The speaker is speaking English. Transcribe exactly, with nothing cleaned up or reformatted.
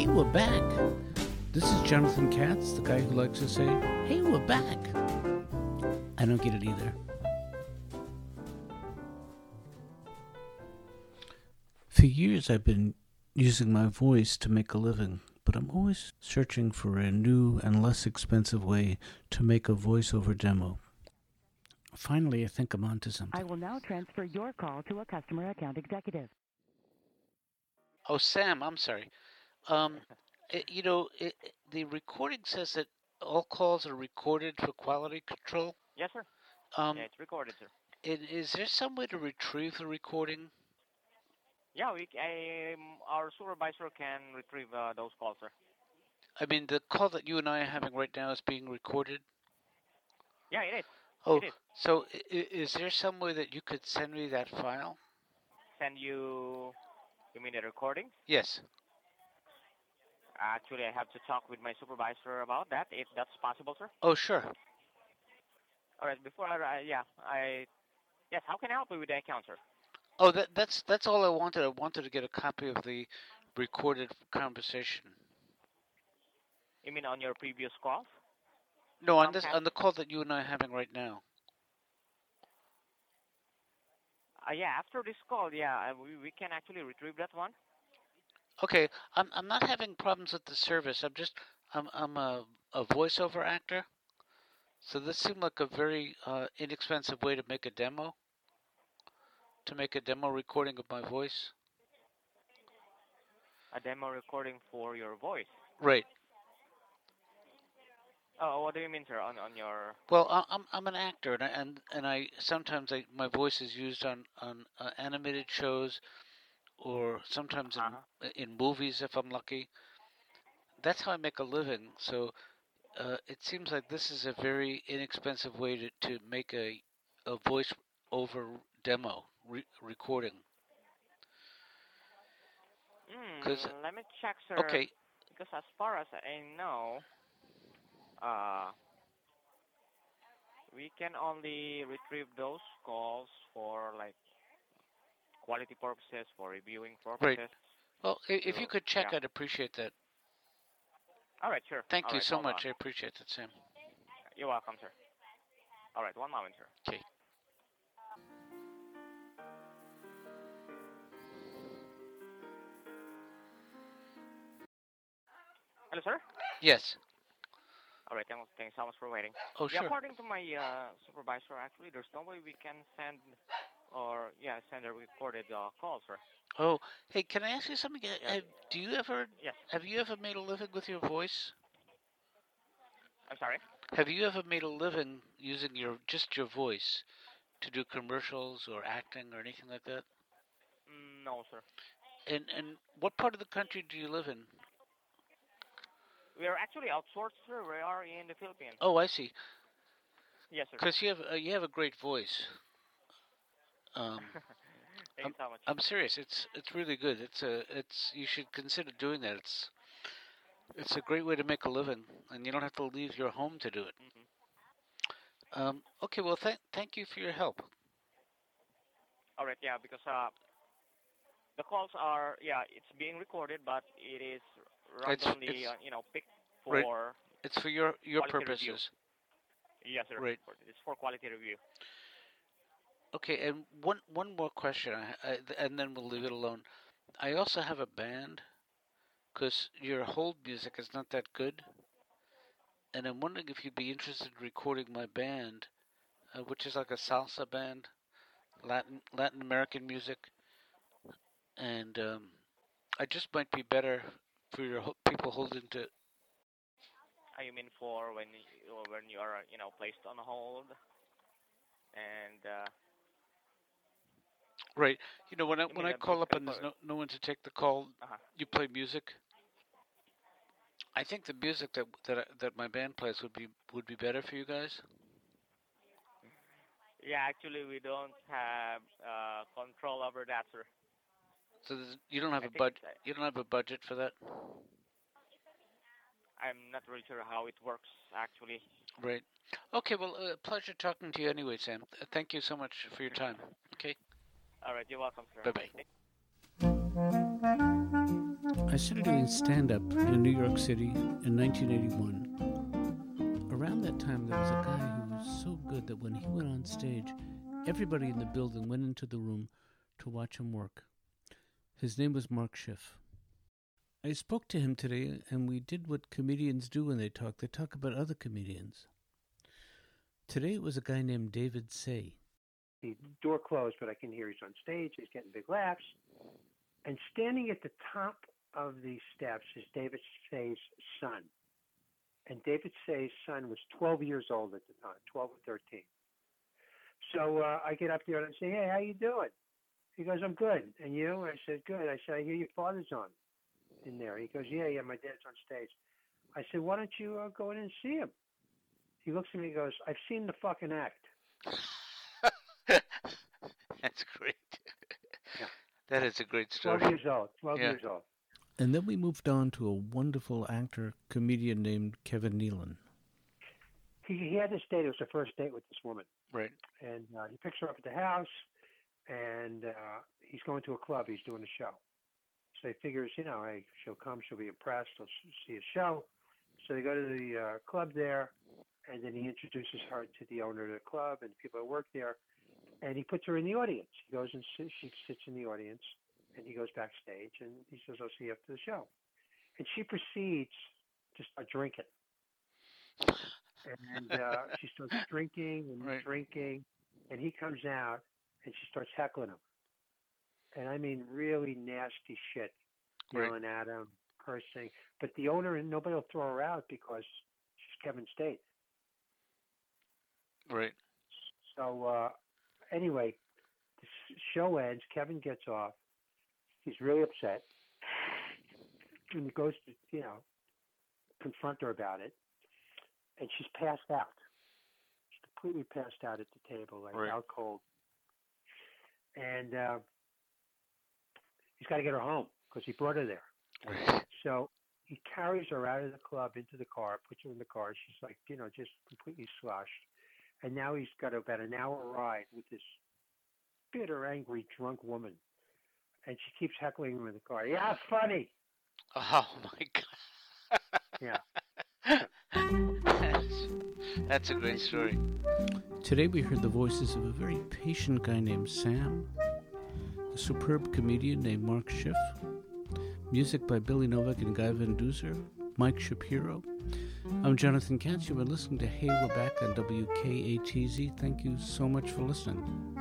we're back. This is Jonathan Katz, the guy who likes to say, hey, we're back. I don't get it either. For years, I've been using my voice to make a living, but I'm always searching for a new and less expensive way to make a voiceover demo. Finally, I think I'm onto something. I will now transfer your call to a customer account executive. Oh, Sam, I'm sorry. Um, it, you know, it, it- the recording says that all calls are recorded for quality control. Yes, sir. Um, Yeah, it's recorded, sir. and is there some way to retrieve the recording? Yeah, we I, um, our supervisor can retrieve uh, those calls, sir. I mean, the call that you and I are having right now is being recorded. Yeah, it is. Oh, It is. so i- i- is there some way that you could send me that file? Send you. You mean the recording? Yes. Actually, I have to talk with my supervisor about that, if that's possible, sir. Oh, sure. All right. Before I, uh, yeah, I. Yes. How can I help you with the account, sir? Oh, that that's that's all I wanted. I wanted to get a copy of the recorded conversation. You mean on your previous calls? No, on From this past- on the call that you and I are having right now. Uh, yeah. After this call, yeah, uh, we we can actually retrieve that one. Okay, I'm I'm not having problems with the service. I'm just I'm I'm a a voiceover actor, so this seemed like a very uh, inexpensive way to make a demo. To make a demo recording of my voice. A demo recording for your voice. Right. Oh, what do you mean, sir? On on your. Well, I- I'm I'm an actor, and I, and and I sometimes I, my voice is used on on uh, animated shows, or sometimes in Uh-huh. in movies if I'm lucky. That's how I make a living. So uh, it seems like this is a very inexpensive way to, to make a a voice over demo re- recording. Because Mm, let me check, sir. okay, Because as far as I know, uh, we can only retrieve those calls for like quality purposes, for reviewing right. purposes. Well, i- if So you could check, yeah. I'd appreciate that. All right, sure. Thank All you right, so hold on. much. I appreciate that, Sam. You're welcome, sir. All right, one moment, sir. Okay. Hello, sir. Yes. All right, thank- thanks so much for waiting. Oh, Yeah, sure. according to my uh, supervisor, actually, there's no way we can send or yeah send a recorded uh, call, sir. Oh, hey, can I ask you something? Uh, Yeah. Have, do you ever Yes. have you ever made a living with your voice? I'm sorry. Have you ever made a living using your just your voice to do commercials or acting or anything like that? Mm, no, sir. And and what part of the country do you live in? We are actually outsourced, sir. We are in the Philippines. Oh, I see. Yes, sir. Because you have uh, you have a great voice. Um, Thank you so much. I'm serious. It's it's really good. It's a it's you should consider doing that. It's it's a great way to make a living, and you don't have to leave your home to do it. hmm Um, okay, well, thank thank you for your help. All right, yeah, because uh, the calls are yeah, it's being recorded, but it is It's randomly it's uh, you know picked right. for It's for your your quality review. purposes. Yes, sir. Right. For- It's for quality review. Okay, and one one more question, I, I, and then we'll leave it alone. I also have a band, because your hold music is not that good, and I'm wondering if you'd be interested in recording my band, uh, which is like a salsa band, Latin Latin American music, and um, I just might be better for your ho- people holding to. Uh, you mean for when you, when you are you know placed on hold and uh, Right, you know when I you when mean I uh, call up basically and for there's no no one to take the call, uh-huh. you play music. I think the music that that I- that my band plays would be would be better for you guys. Yeah, actually we don't have uh, control over that, sir. So there's- you don't have I a think bud it's uh, you don't have a budget for that, I'm not really sure how it works actually. right? Okay, well, uh, pleasure talking to you anyway, Sam. Uh, Thank you so much for your time. Okay, All right, you're welcome, sir. bye Have a bye. nice day. I started doing stand-up in New York City in nineteen eighty-one. Around that time, there was a guy who was so good that when he went on stage, everybody in the building went into the room to watch him work. His name was Mark Schiff. I spoke to him today, and we did what comedians do when they talk. They talk about other comedians. Today it was a guy named David Say. The door closed, but I can hear he's on stage. He's getting big laughs. And standing at the top of the steps is David Say's son. And David Say's son was twelve years old at the time, twelve or thirteen. So uh, I get up there and I say, hey, how you doing? He goes, I'm good. And you? I said, good. I said, I hear your father's on in there. He goes, yeah, yeah, my dad's on stage. I said, why don't you uh, go in and see him? He looks at me and goes, I've seen the fucking act. That's great. Yeah. That is a great story. twelve years old. twelve Yeah. years old. And then we moved on to a wonderful actor, comedian named Kevin Nealon. He, he had this date. It was the first date with this woman. Right. And uh, he picks her up at the house, and uh, he's going to a club. He's doing a show. So he figures, you know, hey, she'll come. She'll be impressed. She'll see a show. So they go to the uh, club there, and then he introduces her to the owner of the club and people that work there. And he puts her in the audience. He goes and sits, she sits in the audience, and he goes backstage, and he says, I'll see you after the show. And she proceeds to start drinking. And uh, she starts drinking and Right. drinking, and he comes out, and she starts heckling him. And I mean really nasty shit, Right. yelling at him, cursing. But the owner, and nobody will throw her out because she's Kevin State. Right. So uh, anyway, the s- show ends. Kevin gets off. He's really upset. And he goes to, you know, confront her about it. And she's passed out. She's completely passed out at the table, like Right. out cold. And uh, he's got to get her home because he brought her there. Right. So he carries her out of the club into the car, puts her in the car. She's like, you know, just completely sloshed. And now he's got about an hour ride with this bitter, angry, drunk woman. And she keeps heckling him in the car. Yeah, funny. Oh my God. Yeah. that's, that's a great story. Today we heard the voices of a very patient guy named Sam, a superb comedian named Mark Schiff, music by Billy Novak and Guy Van Duzer, Mike Shapiro. I'm Jonathan Katz. You've been listening to Hey, We're Back on W K A T Z. Thank you so much for listening.